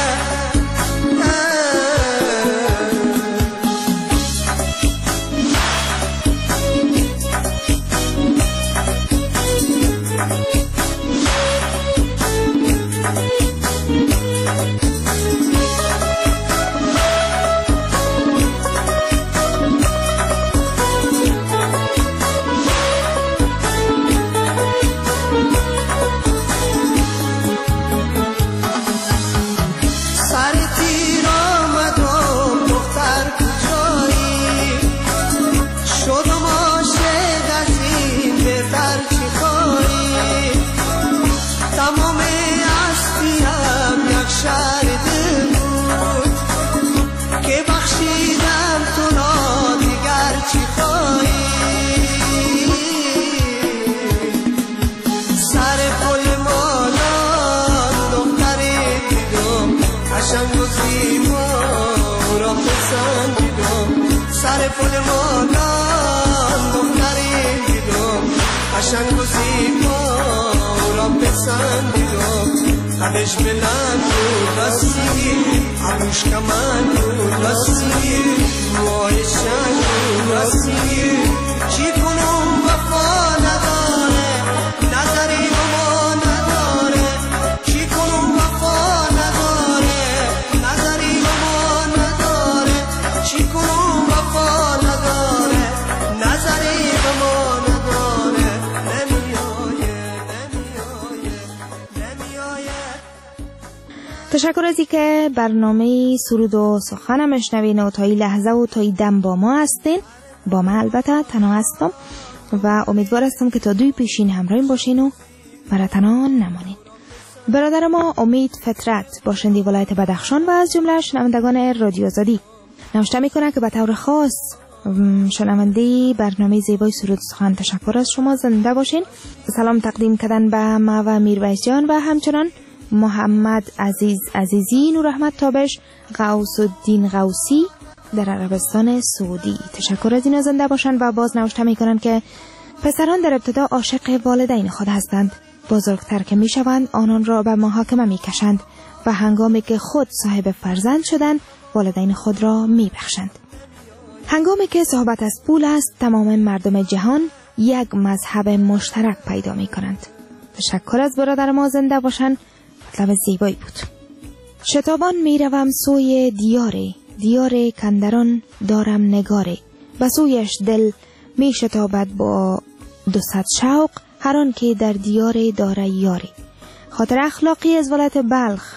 E: سر پل مادان دختری دیدم قشنگ و زیبا را پسندیدم لبش بلند بود راستی عروش کمند بود راستی موهای شنگ بود راستی چی کنم وفا نداره نظری به ما نداره چی کنم وفا نداره نظری به ما نداره چی کنم وفا نداره نظری به ما نداره
G: تشکر از اینکه برنامه سرود و سخن مشنوین و تا این لحظه و تا این دم با ما هستین. با من البته تنها هستم و امیدوار هستم که تا دوی پیشین همراهیم باشین و برای تنها نمانین. برادر ما امید فطرت باشنده ولایت بدخشان و از جمله شنوندگان رادیو آزادی نوشته میکنه که به طور خاص شنونده برنامه زیبای سرود سخن تشکر از شما، زنده باشین. سلام تقدیم کردن به ما و میرویس جان و همچنان محمد عزیزی نور احمد تابش غوث الدین غوثی در عربستان سعودی. تشکر از اینا، زنده باشن. و باز نوشته میکنن که پسران در ابتدا عاشق والدین خود هستند، بزرگتر که میشوند آنان را به محاکمه میکشند و هنگامی که خود صاحب فرزند شدند والدین خود را میبخشند. هنگامی که صحبت از پول است تمام مردم جهان یک مذهب مشترک پیدا میکنند. تشکر از برادر ما، زنده باشن. مطلب زیبایی بود. شتابان میروم سوی دیار کندران دارم نگاره، به سویش دل می شتابد با 200 شوق، هر آن که در دیار داره یاری. خاطر اخلاقی از ولایت بلخ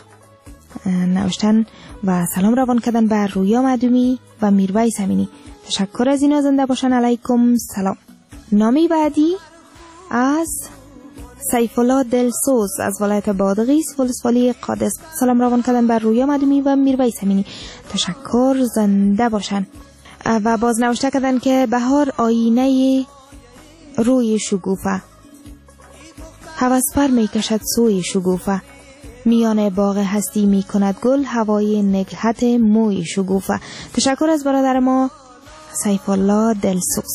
G: نوشتن و سلام روان کردن بر رویا معدومی و میرویس امینی. تشکر از اینا، زنده باشن. علیکم سلام. نامی بعدی از سیف الله دلسوز از ولایت بادغیس ولسوالی قادس. سلام روان کردن بر رویا معدومی و میرویس امینی. تشکر، زنده باشن. و باز نوشته کردن که بهار آینه روی شگوفه، هوسپر می کشد سوی شگوفه، میان باغ هستی می کند گل، هوای نگهت موی شگوفه. تشکر از برادر ما سیف الله دلسوز.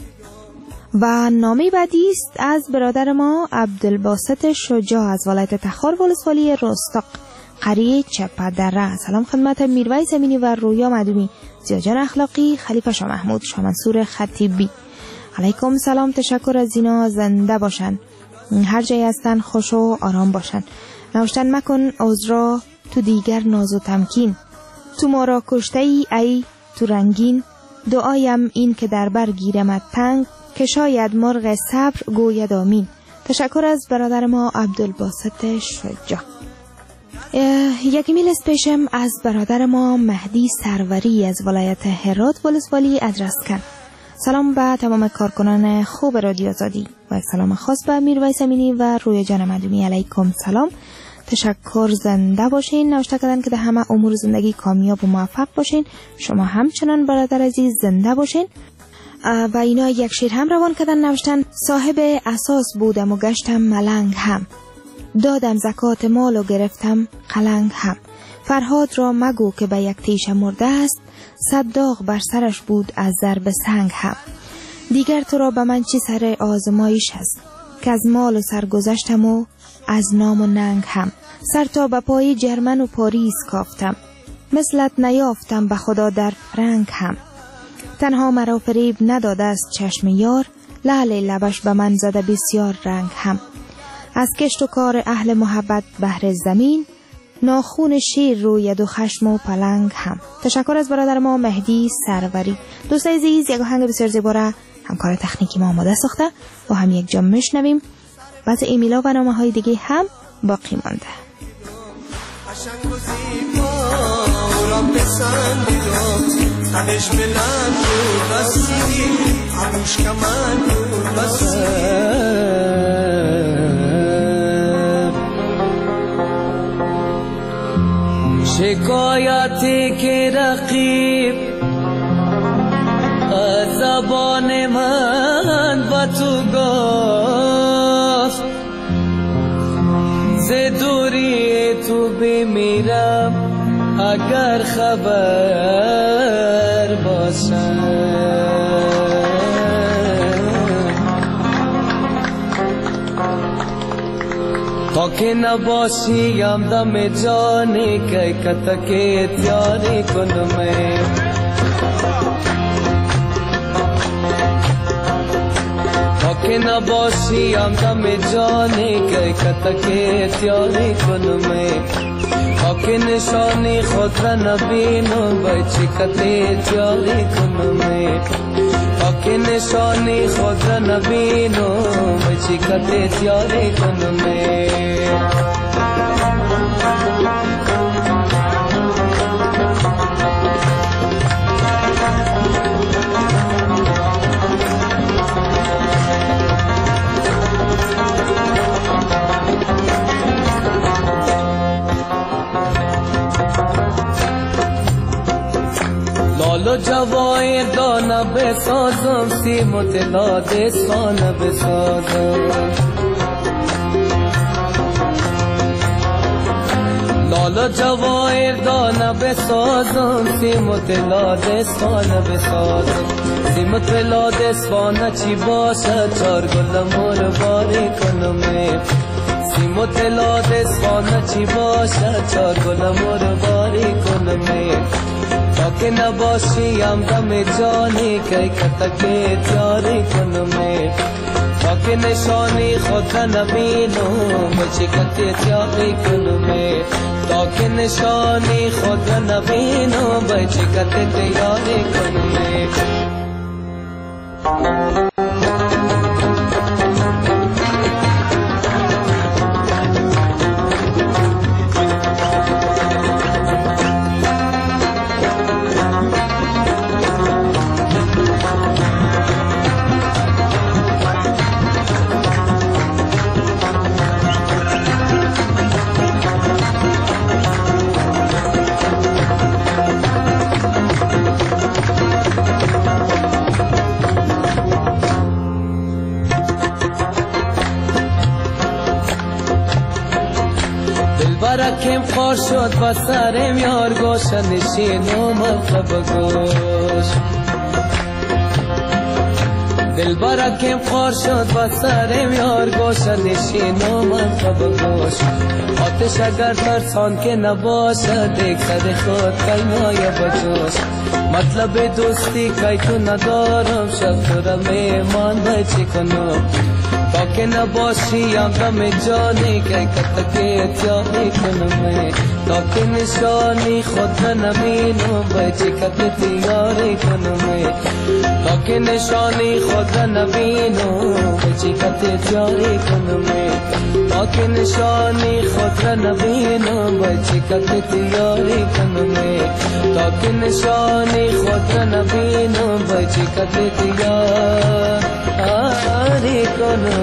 G: و نامی بعدی است از برادر ما عبدالباسط شجاع از ولایت تخار ولسوالی رستاق قریه چپدره. سلام خدمت میرویس امینی و رویا معدومی، زیاجان اخلاقی، خلیفه شاه محمود، شاه منصور خطیبی. علیکم سلام. تشکر از اینا، زنده باشن. هر جای هستن خوش و آرام باشن. نوشتن مکن عذرا تو دیگر ناز و تمکین، تو ما را کشته ای تو رنگین، دعایم این که در بر گیرمت تنگ، که شاید مرغ صبر گوید آمین. تشکر از برادر ما عبدالباسط شجاع. یک ایمیل است پیشم از برادر ما مهدی سروری از ولایت هرات ولسوالی ادرسکن. سلام به تمام کارکنان خوب رادیو آزادی و یک سلام خاص به میرویس امینی و رویا جان معدومی. علیکم سلام. تشکر، زنده باشین. نوشته کردن که در همه امور زندگی کامیاب و موفق باشین. شما همچنان برادر عزیز، زنده باشین. و اینا یک شعر هم روان کردن. نوشتن صاحب اساس بودم و گشتم ملنگ هم، دادم زکات مال و گرفتم قلنگ هم. فرهاد را مگو که به یک تیشه مرده است، 100 داغ بر سرش بود از ضرب سنگ هم. دیگر تو را به من چی سر آزمایش است، که از مال و سرگذشتم و از نام و ننگ هم. سر تا به پای جرمن و پاریس کافتم، مثلت نیافتم به خدا در رنگ هم. تنها مرا فریب نداده است چشم یار، لعل لبش به من زده بسیار رنگ هم. از کشت و کار اهل محبت بهر زمین، ناخون شیر روید و خشم و پلنگ هم. تشکر از برادر ما مهدی سروری. دوستای عزیز، یک آهنگ بسیار زیبا را همکار تکنیکی ما آماده ساخته و هم یک جا میشنویم. بعض ایمیلا و نامه های دیگه هم باقی مانده.
E: قدش بلند بود رسیدی، عروش کمند بود شکایتی که رقیب از زبان من با تو گفت، ز دوری تو بمیرم اگر خبر
I: دیگر باشم. تا که نباشی همدم جانی که کتکی تیاری کنمه. تا که نباشی همدم جانی که کتکی تیاری کنمه. تا که نشانی خود را نبینم بای چی کتی تیاری کنمه. تا که نشانی خود را نبینم بای چی کتی تیاری کنمه. لالو جوایر دانه بسازم سیم و طلا دستانه بسازم. لالو جوایر دانه بسازم سیم و طلا دستانه بسازم. سیم و طلا دستانه چی باشه چار گل مور باری کنمه. سیم و طلا دستانه چی باشه چار گل مور باری کنمه. تا که نباشی همدم جانی که کتکی تیاری کنمه. تا که نشانی خود را نبینم بچی کتی تیاری کنمه. تا که نشانی خود را نبینم بچی کتی تیاری کنمه. برکم خار شد با سرم یار گوش نشین و مطلب گوش. دل برکم خار شد با سرم یار گوش نشین و مطلب گوش. آتش اگر ترسان که نباشه دیگ سر خود کلمای بجوش. مطلب دوستی که تو ندارم شب تو را میمان بای چی کنم. تا که نباشی همدم جانی که کتکی تیاری کنمه. تا که نشانی خود را نبینم بای چی کتی تیاری کنمه. تا که نشانی خود را نبینم بای چی کتی تیاری کنمه. تا که نشانی خود را نبینم بای چی کتی تیاری کنمه. تا که نشانی خود را نبینم بای چی کتی تیاری کنمه.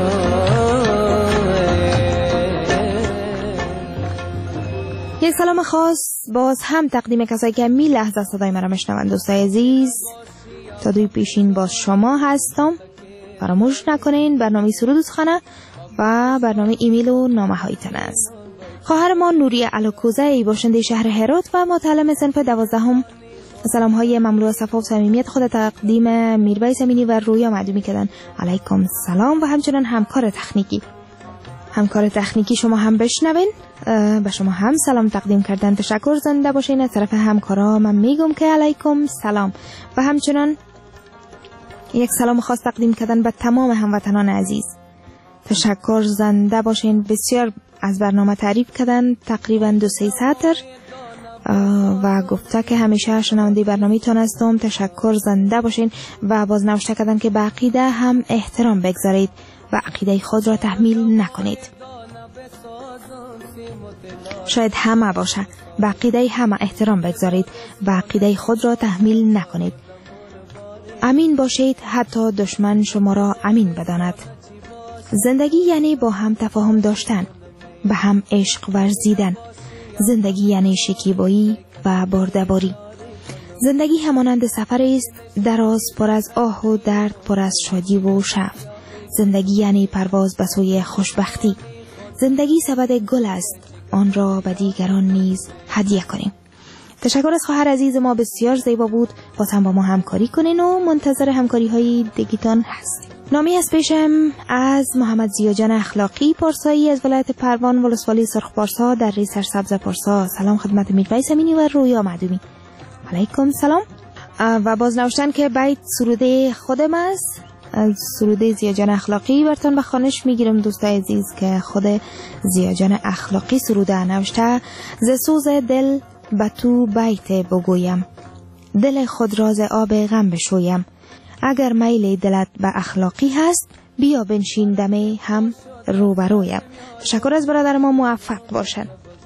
G: یک سلام خاص باز هم تقدیم کسایی که می لحظه صدای مرا میشنوند. دوستای عزیز تا دوی پیشین باز شما هستم. فراموش نکنین برنامه سرود و سخن و برنامه ایمیل و نامه هایتان است. خواهر ما نوری الکوزه باشنده شهر هرات و متعلم صنف 12 سلام های مملو صفا و صمیمیت خود تقدیم میربایس امینی و رویا معدومی کردن. علیکم سلام و همچنان همکار تکنیکی شما هم بشنوین. به شما هم سلام تقدیم کردن. تشکر زنده باشین. از طرف همکارا من میگم که علیکم سلام و همچنان یک سلام خاص تقدیم کردن به تمام هموطنان عزیز. تشکر زنده باشین. بسیار از برنامه تعریف کردن، تقریبا 2-3 سطر و گفته که همیشه شنونده برنامه تان هستم. تشکر زنده باشین و باز نوشته کردن که به عقیده هم احترام بگذارید و عقیده خود را تحمیل نکنید. شاید همه باشه. به عقیده همه احترام بگذارید و عقیده خود را تحمیل نکنید. امین باشید حتی دشمن شما را امین بداند. زندگی یعنی با هم تفاهم داشتن، به هم عشق ورزیدن. زندگی یعنی شکیبایی و باردباری. زندگی همانند سفر است دراز، پر از آه و درد، پر از شادی و شعف. زندگی یعنی پرواز به سوی خوشبختی. زندگی سبد گل است، آن را به دیگران نیز هدیه کنیم. تشکر از خواهر عزیز ما، بسیار زیبا بود. باز هم با ما همکاری کنین و منتظر همکاری های دیگیتان هستیم. نامی از پیشم از محمد ضیاءجان اخلاقی پارسایی از ولایت پروان ولسوالی سرخ پارسا در ری سرسبز پارسا. سلام خدمت میرویس امینی و رویا معدومی. علیکم سلام. و باز نوشتن که بیت سروده خودم است، از سروده ضیاءجان اخلاقی براتون به خوانش میگیرم دوستای عزیز که خود ضیاءجان اخلاقی سروده. نوشته: ز سوز دل به تو بیت بگویم، دل خود راز آب غم بشویم. اگر میل دلت به اخلاقی هست، بیا بنشین دمه هم روبرویم. تشکر از برادر ما، موفق باشن.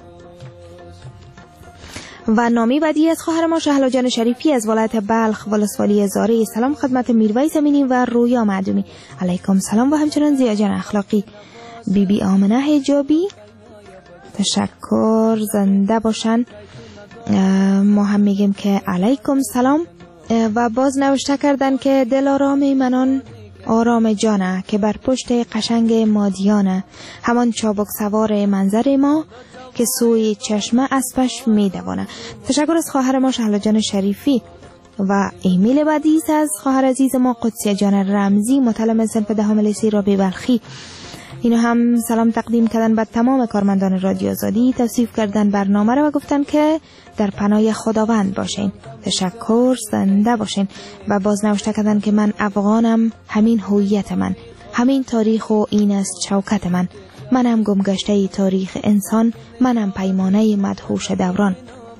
G: و نامی بعدی از خواهر ما شهلا جان شریفی از ولایت بلخ ولسوالی زاره. سلام خدمت میرویس امینی و رویا معدومی. علیکم سلام. و همچنان ضیاءجان اخلاقی. بی آمنه حجابی تشکر، زنده باشن. ما هم میگیم که علیکم سلام. و باز نوشته کردن که دل آرام منان آرام جانه، که بر پشت قشنگ مادیانه. همان چابک سوار منظر ما، که سوی چشمه اسبش میدوانه. تشکر از خواهر ما شهلا جان شریفی. و ایمیل بعدی از خواهر عزیز ما قدسیه جان رمزی، متعلم صنف دهم لیسه رابعه بلخی. اینو هم سلام تقدیم کردن به تمام کارمندان رادیو آزادی، توصیف کردن برنامه رو و گفتن که در پناه خداوند باشین. تشکر، زنده باشین. و باز نوشته کردن که من افغانم، همین هویت من، همین تاریخ و این است شوکت من. منم گمگشته تاریخ انسان، منم پیمانه مدهوش دوران.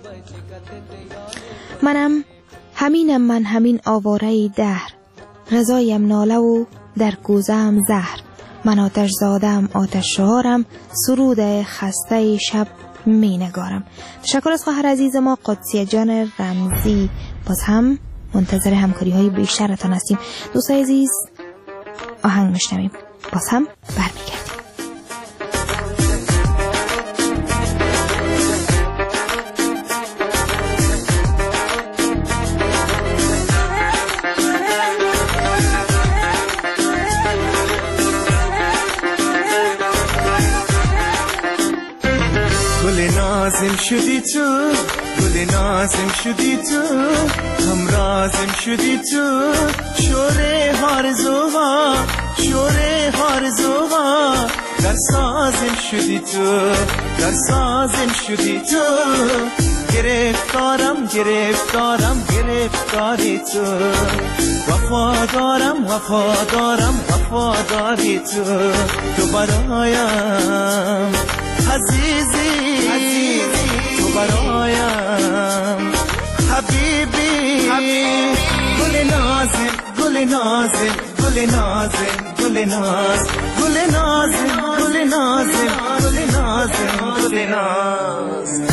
G: منم همینم، من همین آواره دهر. غذایم ناله و در کوزه‌ام زهر. من آتش زادم، آتش شعارم، سرود خسته شب می نگارم. تشکر از خواهر عزیز ما قدسیه جان رمزی. باز هم منتظر همکاری های بیشترتان هستیم. دوستای عزیز آهنگ میشنویم، باز هم برمیگردیم.
E: نازم شدی تو، گل نازم شدی تو، همرازم شدی تو، شوره هارزوها، شوره هارزوها، در سازم شدی تو، در سازم شدی تو. گرفتارم گرفتارم گرفتاری تو، وفادارم وفادارم وفاداری تو. تو برایم عزیزی، تو برایم حبیبی. گل نازم گل نازم گل نازم گل ناز، گل نازم گل نازم گل نازم گل ناز.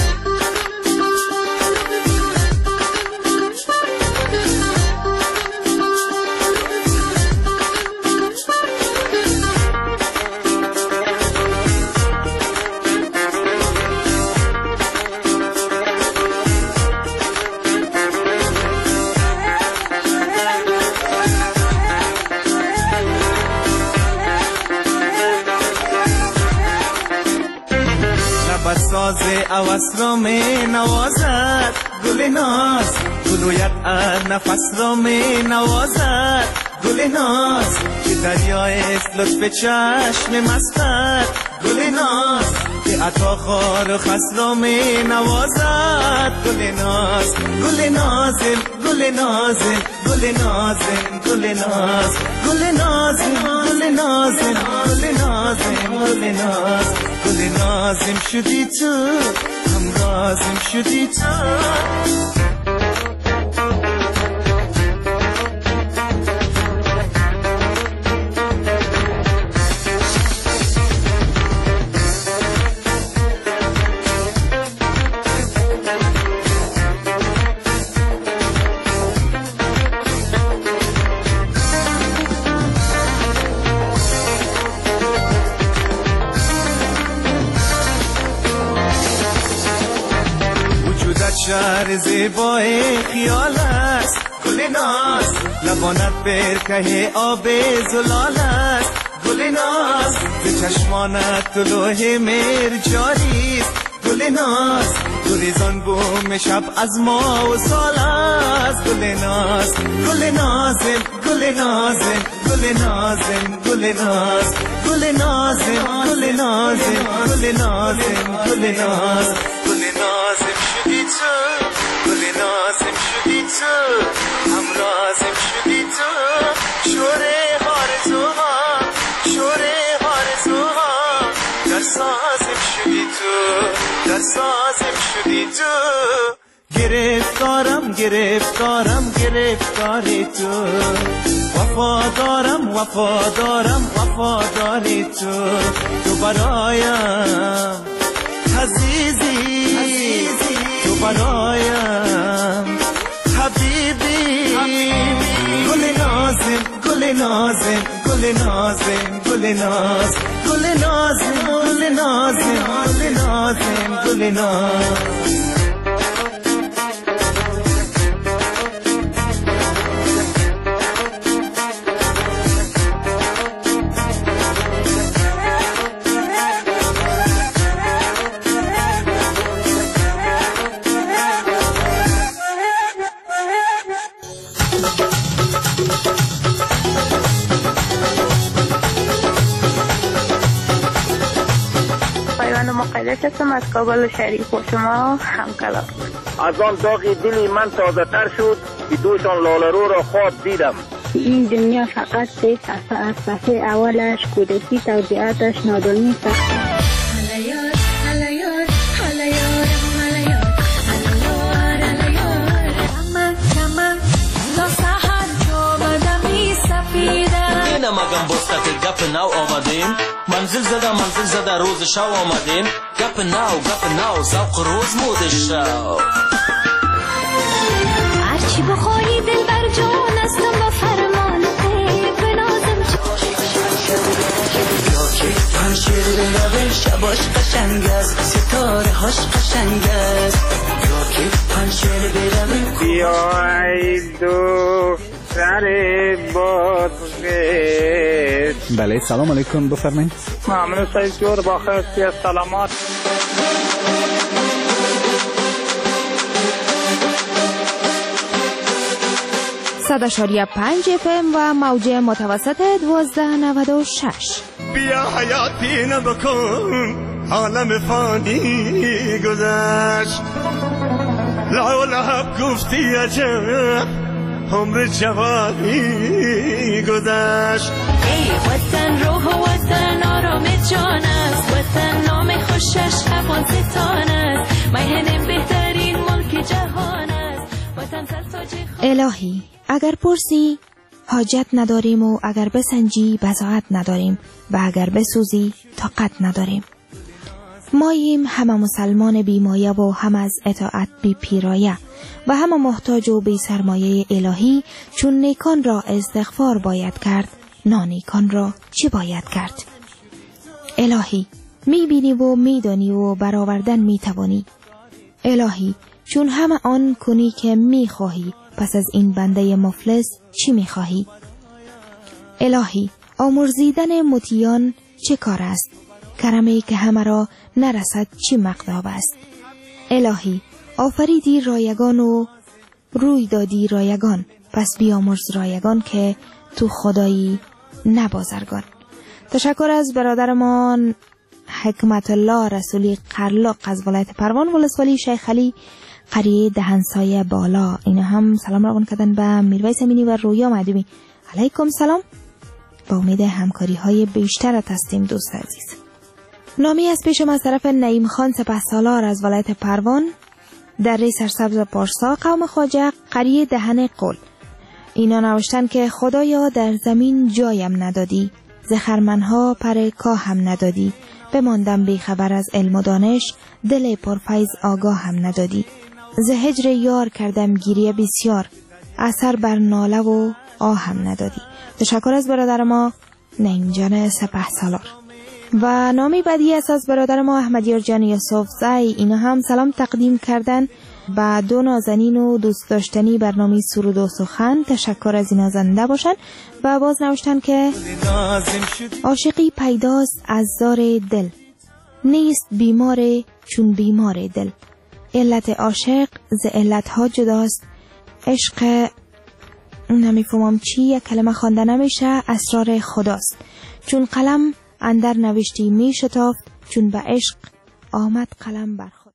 E: ساز اوست را می نوازد، گل ناز گلویت نفس را می نوازد. گل ناز که دریای لطف چشم مستد، گل ناز که عطا خار و خس را می نوازد. گل ناز گل نازم گل نازم گل نازم گل ناز، گل نازم گل نازم گل نازم گل ناز. گل نازم شدی تو، همرازم شدی تو. شهر زیبای خیال است، گل ناز لبانت برکه آب زلال است. گل ناز به چشمانت طلوع مهر جاری است. گل ناز گریزان بوم شب از ما و سال است. گل ناز گل نازم گل نازم گل نازم گل ناز گل نازم گل نازم گل نازم گل ناز گل نازم شدی تو گل نازم شدی تو همرازم شدی تو شوره آرزو ها شوره آرزو ها در سازم شدی تو در سازم شدی تو گرفتارم گرفتارم گرفتاری تو وفادارم وفادارم وفاداری تو برایم عزیزی تو برایم حبیبی گل نازم گل نازم گل نازم گل ناز گل نازم گل نازم گل نازم گل ناز
J: مقدس هستم از کابل شریف و شما همکلام.
K: از آن داغ دلی من تازه تر شد که دوشان لالرو را خواب دیدم.
J: این دنیا فقط سه صفحه از صفحه اولش کودکی توضیحاتش نادانی است.
F: هلیار هلیار هلیار هلیار هلیار هلیار کمک کمک تا سحر تو بدمی سفیده
L: اینم اگم بستت گپ نو آمدیم منزل زده روز شو آمدیم گپ نو ذوق روز مود شو
F: هرچی بخوایی دل بر جان استم با فرمان بنازم
M: یا که پنشیر بروه شباش قشنگ است ستاره هاش قشنگ است یا که پنشیر بروه
K: بیای دختر بادغیس.
D: بله سلام علیکم بفرمایید.
K: ممنون سعید جور با خیلی سلامات.
G: صد 5 FM و موج متوسط 1296.
E: بیا حیاتی نبکن عالم فانی گذشت لا لحب گفتی عجب عمر جوانی گذشت.
F: ای وطن روح و وطن آرام جان است وطن نام خوشش افغانستان است میهن بهترین ملک جهان است وطن سرتاج
G: الهی اگر پرسی حاجت نداریم و اگر بسنجی بضاعت نداریم و اگر بسوزی طاقت نداریم. ماییم همه مسلمان بیمایه و هم از اطاعت بی پیرایه و همه محتاج و بی سرمایه الهی چون نیکان را استغفار باید کرد نانیکان را چی باید کرد؟ الهی میبینی و میدانی و برآوردن میتوانی. الهی چون همه آن کنی که میخواهی پس از این بنده مفلس چی میخواهی؟ الهی آمرزیدن مطیعان چه کار است؟ کرمی که همه را نرسد چی مقداب است؟ الهی آفریدی رایگان و روی دادی رایگان پس بیامرز رایگان که تو خدایی نبازرگان. تشکر از برادرمان حکمت الله رسولی قرلاق از ولایت پروان ولسوالی شیخ علی قریه دهنسایه بالا. اینا هم سلام روان کردن به میرویس امینی و رویا معدومی. علیکم سلام. با امید همکاری های بیشتر هستیم دوست عزیز. نامی از پیشم از طرف نعیم خان سپهسالار از ولایت پروان در سرسبز پارسا قوم خواجه قریه دهن قل. اینا نوشتن که خدایا در زمین جایم ندادی ز خرمنها پر کاهم ندادی بماندم بی خبر از علم و دانش دل پرفیض آگاه هم ندادی ز هجر یار کردم گیریه بسیار اثر بر ناله و آهم ندادی. تشکر از برادر ما نعیم جان سپهسالار. و نامی بعدی از برادر ما احمدیار جان یوسف زای. اینا هم سلام تقدیم کردن با دو نازنین و دوست داشتنی برنامه سرود و سخن. تشکر از این زنده باشن و باز نوشتن که عاشقی پیداست از زار دل نیست بیمار چون بیمار دل علت عاشق ز علت ها جداست. عشق نمیفهمم چی، یک کلمه خوانده نمیشه، اسرار خداست. چون قلم اندر نوشتی می شتافت، چون به عشق آمد قلم بر خود.